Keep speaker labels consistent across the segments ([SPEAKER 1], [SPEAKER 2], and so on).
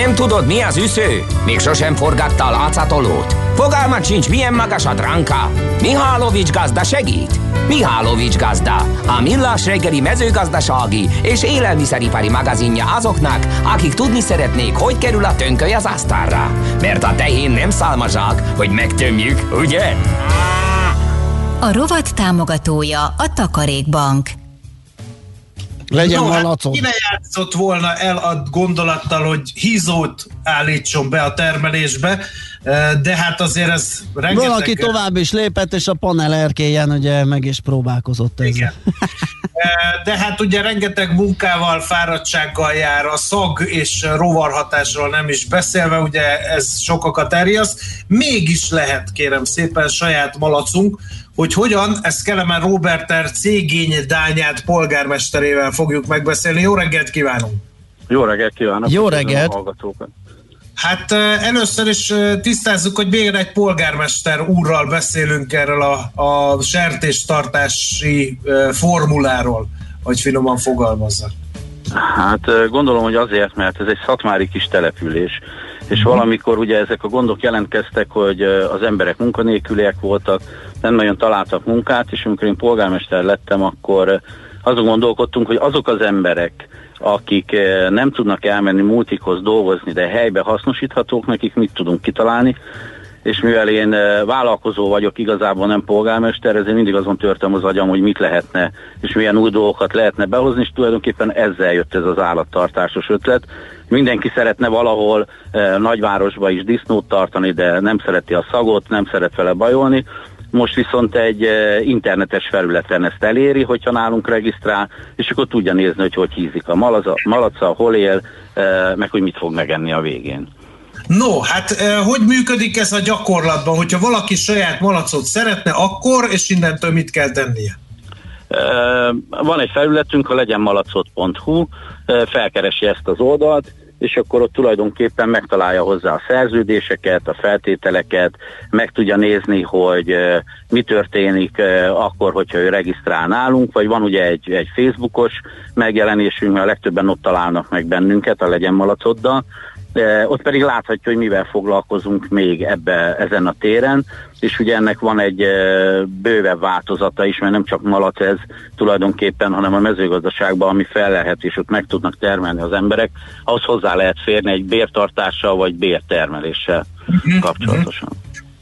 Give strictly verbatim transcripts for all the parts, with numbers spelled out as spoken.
[SPEAKER 1] Nem tudod, mi az üsző? Még sosem forgatta a látszatolót? Fogalmat sincs, milyen magas a dránka? Mihálovics gazda segít? Mihálovics gazda, a millás reggeli mezőgazdasági és élelmiszeripari magazinja azoknak, akik tudni szeretnék, hogy kerül a tönköly az asztalra. Mert a tehén nem szálmazsák, hogy megtömjük, ugye?
[SPEAKER 2] A rovat támogatója a Takarékbank.
[SPEAKER 3] Legyen
[SPEAKER 4] no,
[SPEAKER 3] malacot.
[SPEAKER 4] Hát, ki ne játszott volna el a gondolattal, hogy hízót állítson be a termelésbe, de hát azért ez rengeteg...
[SPEAKER 3] Valaki tovább is lépett, és a panel erkélyen ugye meg is próbálkozott ezzel.
[SPEAKER 4] Igen. De hát ugye rengeteg munkával, fáradtsággal jár, a szag és rovarhatásról nem is beszélve, ugye ez sokakat terjeszt. Mégis lehet, kérem szépen, saját malacunk, hogy hogyan, ezt Kelemen Róberter Cégény Dányát polgármesterével fogjuk megbeszélni. Jó reggelt kívánunk!
[SPEAKER 5] Jó reggelt kívánok!
[SPEAKER 3] Jó reggelt!
[SPEAKER 4] Hát először is tisztázzuk, hogy még egy polgármester úrral beszélünk erről a, a sertéstartási formuláról, hogy finoman fogalmazzak.
[SPEAKER 5] Hát gondolom, hogy azért, mert ez egy szatmári kis település, és valamikor ugye ezek a gondok jelentkeztek, hogy az emberek munkanélküliek voltak, nem nagyon találtak munkát, és amikor én polgármester lettem, akkor azon gondolkodtunk, hogy azok az emberek, akik nem tudnak elmenni multikhoz dolgozni, de helyben hasznosíthatók, nekik mit tudunk kitalálni, és mivel én vállalkozó vagyok, igazából nem polgármester, ezért mindig azon törtem az agyam, hogy mit lehetne, és milyen új dolgokat lehetne behozni, és tulajdonképpen ezzel jött ez az állattartásos ötlet. Mindenki szeretne valahol eh, nagyvárosba is disznót tartani, de nem szereti a szagot, nem szeret vele bajolni. Most viszont egy eh, internetes felületen ezt eléri, hogyha nálunk regisztrál, és akkor tudja nézni, hogy hogy hízik a malaca, malaca hol él, eh, meg hogy mit fog megenni a végén.
[SPEAKER 4] No, hát eh, hogy működik ez a gyakorlatban? Hogyha valaki saját malacot szeretne, akkor, és innentől mit kell tennie?
[SPEAKER 5] Eh, van egy felületünk, a legyenmalacot pont hu, eh, felkeresi ezt az oldalt, és akkor ott tulajdonképpen megtalálja hozzá a szerződéseket, a feltételeket, meg tudja nézni, hogy uh, mi történik uh, akkor, hogyha ő regisztrál nálunk, vagy van ugye egy, egy Facebookos megjelenésünk, mert a legtöbben ott találnak meg bennünket a Legyen Malacoddal, uh, ott pedig láthatja, hogy mivel foglalkozunk még ebbe, ezen a téren, és ugye ennek van egy uh, bővebb változata is, mert nem csak malac ez tulajdonképpen, hanem a mezőgazdaságban, ami fellelhet, és ott meg tudnak termelni az emberek, ahhoz hozzá lehet férni egy bértartással, vagy bértermeléssel kapcsolatosan.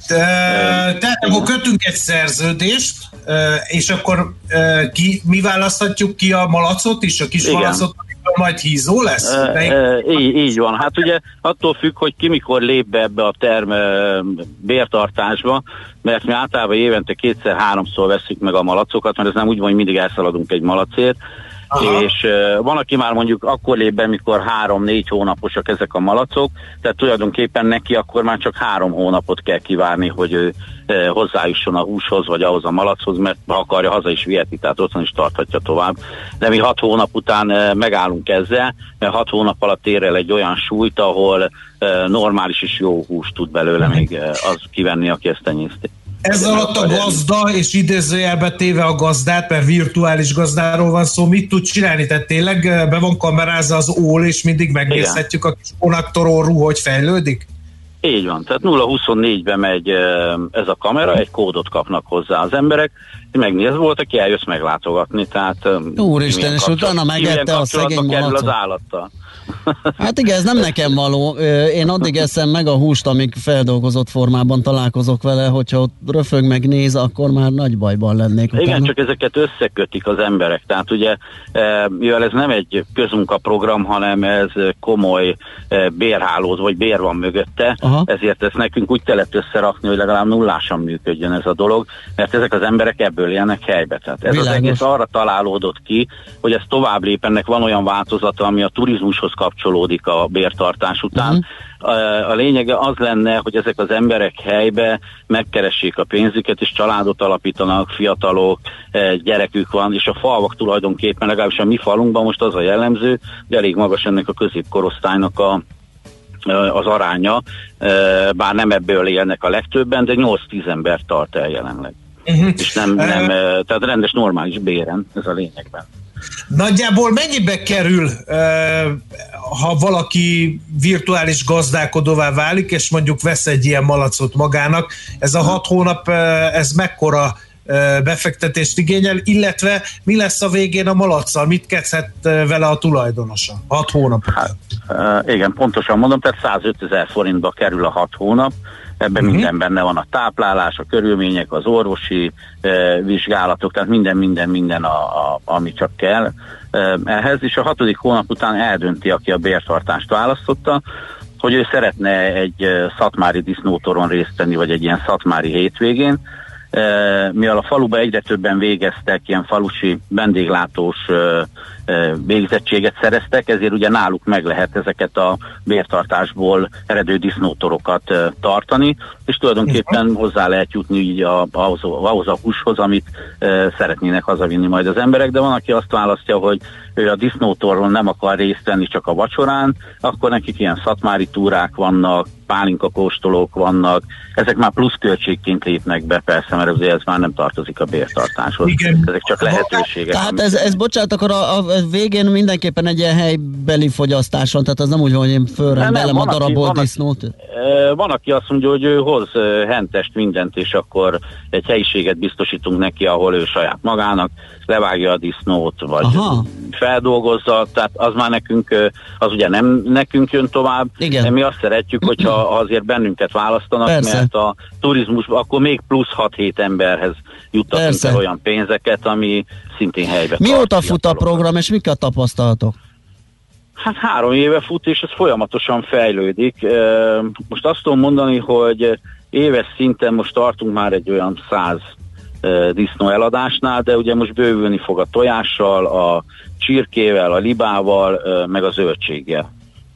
[SPEAKER 4] Tehát akkor kötünk egy szerződést, és akkor ki, mi választhatjuk ki a malacot is, a kis malacot, majd hízó lesz?
[SPEAKER 5] E, e, így, így van. Hát ugye attól függ, hogy ki mikor lép be ebbe a term bértartásba, mert mi általában évente kétszer-háromszor veszük meg a malacokat, mert ez nem úgy van, hogy mindig elszaladunk egy malacért. Aha. És uh, van, aki már mondjuk akkor lép be, mikor három-négy hónaposak ezek a malacok, tehát tulajdonképpen neki akkor már csak három hónapot kell kivárni, hogy ő uh, hozzájusson a húshoz, vagy ahhoz a malachoz, mert ha akarja, haza is viheti, tehát otthon is tarthatja tovább. De mi hat hónap után uh, megállunk ezzel, mert hat hónap alatt ér el egy olyan súlyt, ahol uh, normális és jó húst tud belőle még uh, az kivenni, aki ezt tenyészti.
[SPEAKER 4] Ez alatt a gazda, és idézőjelbe téve a gazdát, mert virtuális gazdáról van szó, mit tud csinálni? Tehát tényleg be van kamerázva az ól, és mindig megnézhetjük a kis konnektorórú, hogy fejlődik?
[SPEAKER 5] Így van, tehát nulla huszonnégybe megy ez a kamera, egy kódot kapnak hozzá az emberek, megnéz volt, aki eljössz meglátogatni, tehát...
[SPEAKER 3] Úristen, és utána megette a szegény malacot.
[SPEAKER 5] Az állattal.
[SPEAKER 3] Hát igen, ez nem nekem való. Én addig eszem meg a húst, amíg feldolgozott formában találkozok vele, hogyha ott röfög meg néz, akkor már nagy bajban lennék. Utána.
[SPEAKER 5] Igen, csak ezeket összekötik az emberek. Tehát ugye, mivel ez nem egy közmunkaprogram, hanem ez komoly bérhálóz, vagy bér van mögötte, aha, ezért ezt nekünk úgy kellett összerakni, hogy legalább nullásan működjön ez a dolog, mert ezek az emberek ebből élnek helybe. Tehát ez világos. Az egész arra találódott ki, hogy ez tovább lép, ennek van olyan változata, ami a turizmushoz kapcsolódik a bértartás után. Uh-huh. A lényege az lenne, hogy ezek az emberek helybe megkeressék a pénzüket, és családot alapítanak, fiatalok, gyerekük van, és a falvak tulajdonképpen, legalábbis a mi falunkban most az a jellemző, hogy elég magas ennek a középkorosztálynak a az aránya, bár nem ebből élnek a legtöbben, de nyolc-tíz ember tart el jelenleg. Uh-huh. És nem, nem, tehát rendes, normális béren, ez a lényegben.
[SPEAKER 4] Nagyjából mennyibe kerül, ha valaki virtuális gazdálkodóvá válik, és mondjuk vesz egy ilyen malacot magának? Ez a hat hónap, ez mekkora befektetést igényel, illetve mi lesz a végén a malacsal? Mit kezdhet vele a tulajdonosa? Hat hónap után.
[SPEAKER 5] Hát, igen, pontosan mondom, tehát százötezer forintba kerül a hat hónap. Ebben uh-huh. minden benne van, a táplálás, a körülmények, az orvosi eh, vizsgálatok, tehát minden, minden, minden, a, a, ami csak kell eh, ehhez, és a hatodik hónap után eldönti, aki a bértartást választotta, hogy ő szeretne egy eh, szatmári disznótoron részt venni, vagy egy ilyen szatmári hétvégén. Eh, mivel a faluba egyre többen végeztek, ilyen falusi vendéglátós eh, végzettséget szereztek, ezért ugye náluk meg lehet ezeket a bértartásból eredő disznótorokat tartani, és tulajdonképpen hozzá lehet jutni így a, ahhoz, ahhoz a húshoz, amit e, szeretnének hazavinni majd az emberek, de van, aki azt választja, hogy ő a disznótorról nem akar részt venni csak a vacsorán, akkor nekik ilyen szatmári túrák vannak, pálinkakóstolók vannak, ezek már plusz költségként lépnek be, persze, mert azért ez már nem tartozik a bértartáshoz. Igen. Ezek csak lehetőségek.
[SPEAKER 3] Tehát ez, ez bocsánat, akkor a, a végén mindenképpen egy ilyen helybeli fogyasztás van, tehát az nem úgy van, hogy én fölrendelem a darabolt disznót.
[SPEAKER 5] Van, aki azt mondja, hogy ő hoz hentest mindent, és akkor egy helyiséget biztosítunk neki, ahol ő saját magának levágja a disznót, vagy Aha. feldolgozza, tehát az már nekünk, az ugye nem nekünk jön tovább. Igen. Mi azt szeretjük, hogyha azért bennünket választanak, Persze. mert a turizmusban akkor még plusz hat-hét emberhez juttatunk el olyan pénzeket, ami szintén helybe
[SPEAKER 3] Mióta fut a program, és mik a tapasztalatok?
[SPEAKER 5] Hát három éve fut, és ez folyamatosan fejlődik. Most azt tudom mondani, hogy éves szinten most tartunk már egy olyan száz disznó eladásnál, de ugye most bővülni fog a tojással, a csirkével, a libával, meg a zöldséggel.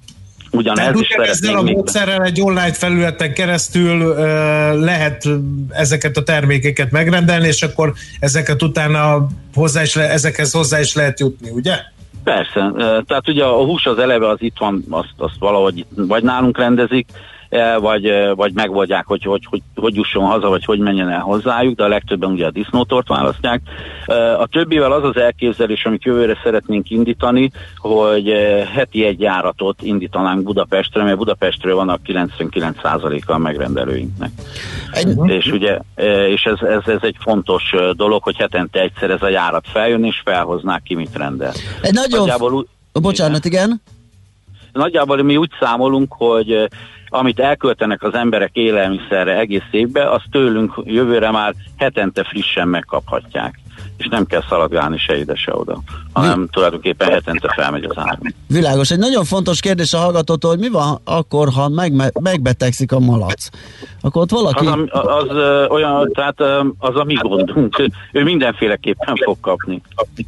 [SPEAKER 4] Ugyanez is ezzel a módszerrel egy online felületen keresztül uh, lehet ezeket a termékeket megrendelni, és akkor ezeket utána hozzá is le, ezekhez hozzá is lehet jutni, ugye?
[SPEAKER 5] Persze, tehát ugye a hús az eleve az itt van, azt, azt valahogy vagy nálunk rendezik, vagy, vagy megoldják, hogy hogy, hogy hogy jusson haza, vagy hogy menjen el hozzájuk, de a legtöbben ugye a disznótort választják. A többivel az az elképzelés, amit jövőre szeretnénk indítani, hogy heti egy járatot indítanánk Budapestre, mert Budapestről van a kilencvenkilenc százaléka a megrendelőinknek. Egy... És ugye, és ez, ez, ez egy fontos dolog, hogy hetente egyszer ez a járat feljön, és felhoznák ki, mit rendel.
[SPEAKER 3] Egy nagyon... Nagyjából... Bocsánat, igen?
[SPEAKER 5] Nagyjából mi úgy számolunk, hogy amit elköltenek az emberek élelmiszerre egész évben, azt tőlünk jövőre már hetente frissen megkaphatják. És nem kell szaladgálni se ide, se oda, hanem Mi? tulajdonképpen hetente felmegy az áram.
[SPEAKER 3] Világos. Egy nagyon fontos kérdés a hallgatótól, hogy mi van akkor, ha megme- megbetegszik a malac? Akkor ott valaki...
[SPEAKER 5] Az, az, az ö, olyan, tehát ö, az a mi gondunk. Ő mindenféleképpen fog kapni.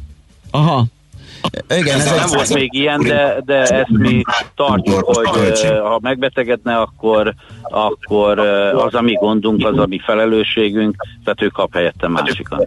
[SPEAKER 3] Aha.
[SPEAKER 5] Igen, ez nem volt még ilyen, de, de ezt mi tartjuk, hogy uh, ha megbetegedne, akkor, akkor uh, az a mi gondunk, az a mi felelősségünk, tehát ő kap helyette másikat.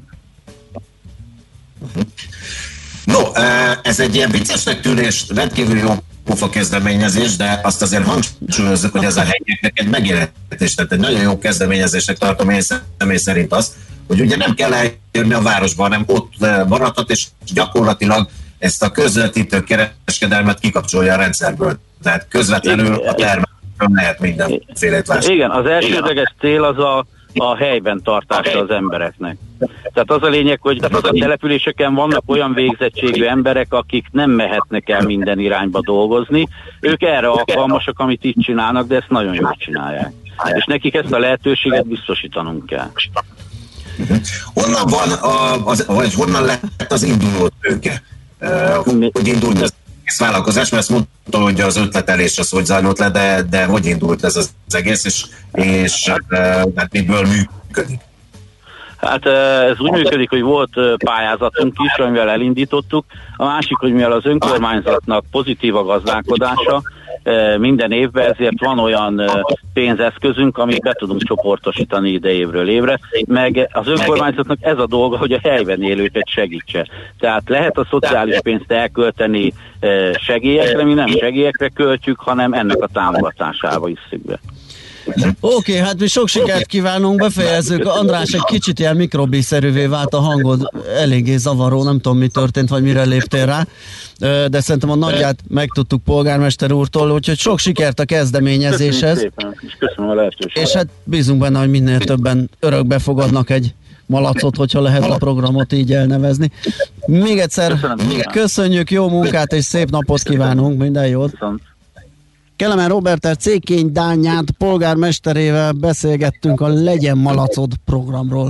[SPEAKER 6] No, ez egy ilyen viccesnek tűnő és rendkívül jó pofa kezdeményezés, de azt azért hangsúlyozzuk, hogy ez a helyieknek egy megjelentés, tehát egy nagyon jó kezdeményezésnek tartom én személy szerint azt, hogy ugye nem kell eljönni a városba, hanem ott maradhat, és gyakorlatilag ezt a közvetítő kereskedelmet kikapcsolja a rendszerből. Tehát közvetlenül a termelőkön lehet mindenfélét vásárolni.
[SPEAKER 5] Igen, az elsődleges cél az a, a helyben tartása az embereknek. Tehát az a lényeg, hogy a településeken vannak olyan végzettségű emberek, akik nem mehetnek el minden irányba dolgozni. Ők erre alkalmasak, amit itt csinálnak, de ezt nagyon jól csinálják. És nekik ezt a lehetőséget biztosítanunk kell.
[SPEAKER 6] Honnan van, a, az, vagy honnan lett az induló tőke? Uh, hogy indult ez az vállalkozás, mert ezt mondta, hogy az ötletelés az hogy zajlott le, de, de hogy indult ez az egész, és, és uh, hát miből működik?
[SPEAKER 5] Hát ez úgy működik, hogy volt pályázatunk is, amivel elindítottuk. A másik, hogy mivel az önkormányzatnak pozitív a gazdálkodása minden évben, ezért van olyan pénzeszközünk, amit be tudunk csoportosítani ide évről évre, meg az önkormányzatnak ez a dolga, hogy a helyben élőket segítse. Tehát lehet a szociális pénzt elkölteni segélyekre, mi nem segélyekre költjük, hanem ennek a támogatásába isszük be.
[SPEAKER 3] Oké, okay, hát mi sok sikert kívánunk, befejezzük. András, egy kicsit ilyen mikrobiszerűvé vált a hangod, eléggé zavaró, nem tudom mi történt, vagy mire léptél rá, de szerintem a nagyját megtudtuk polgármester úrtól, úgyhogy sok sikert a kezdeményezéshez.
[SPEAKER 5] Köszönöm szépen, és köszönöm a lehetőséget.
[SPEAKER 3] És hát bízunk benne, hogy minél többen örökbe fogadnak egy malacot, hogyha lehet a programot így elnevezni. Még egyszer köszönöm, köszönjük, jó munkát és szép napot kívánunk, minden jót!
[SPEAKER 5] Viszont.
[SPEAKER 3] Kelemen Róberter Cékény Dányát polgármesterével beszélgettünk a Legyen Malacod programról.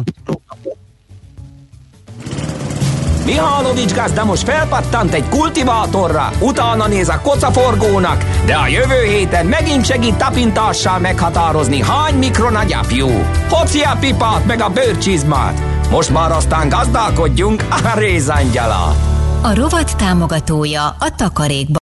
[SPEAKER 1] Mihálovics gazda most felpattant egy kultivátorra, utána néz a kocaforgónak, de a jövő héten megint segít tapintással meghatározni, hány mikron a gyapjú. Hoci a pipát meg a bőrcsizmát. Most már aztán gazdálkodjunk a rézangyala.
[SPEAKER 2] A rovat támogatója a Takarékbank.